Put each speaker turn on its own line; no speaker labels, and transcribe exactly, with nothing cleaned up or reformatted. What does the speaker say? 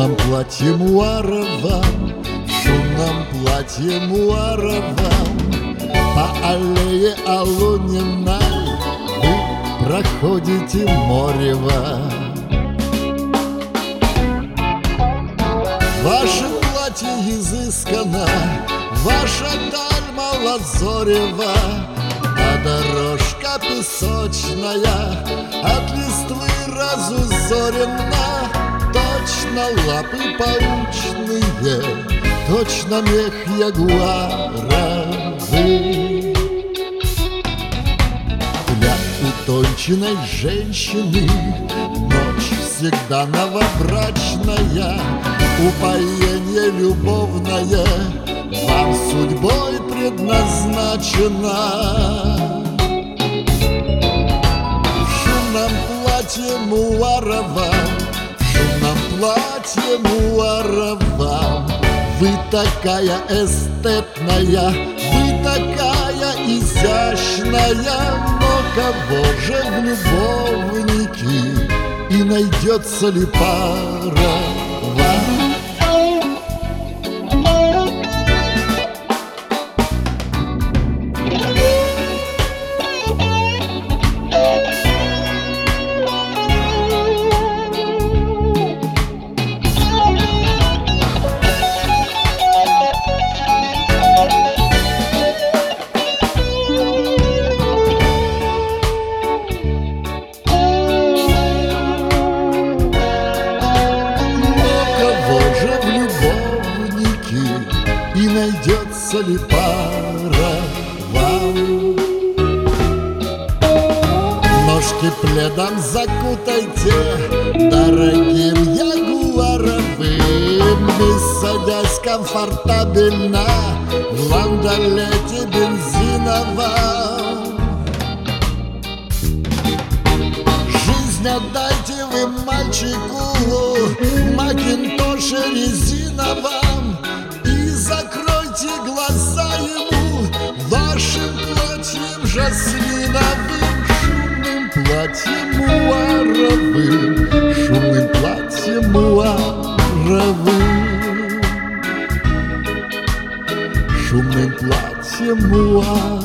шумном платье муаровом, в шумном платье муаровом, по аллее Алуниной вы проходите Морево. Ваше платье изысканно, ваша даль малозорева, а дорожка песочная от листвы разузорена. Точно лапы паучные, точно мех ягуаровый. Для утонченной женщины ночь всегда новобрачная, упоение любовное вам судьбой предназначено. В шумном платье муаровом, в шумном платье муаровом, вы такая эстетная, вы такая изящная, но кого же в любовники, и найдется ли пара вам? И найдется ли пара вам? Ножки пледом закутайте дорогим ягуаровым, и садясь комфортабельно в ландолете бензиновом. Жизнь отдайте вы мальчику в макинтоше резиновом, закройте глаза ему вашим платьем жасминовым, шумным платьем муаровым, шумным платьем муаровым, шумным платьем муаровым.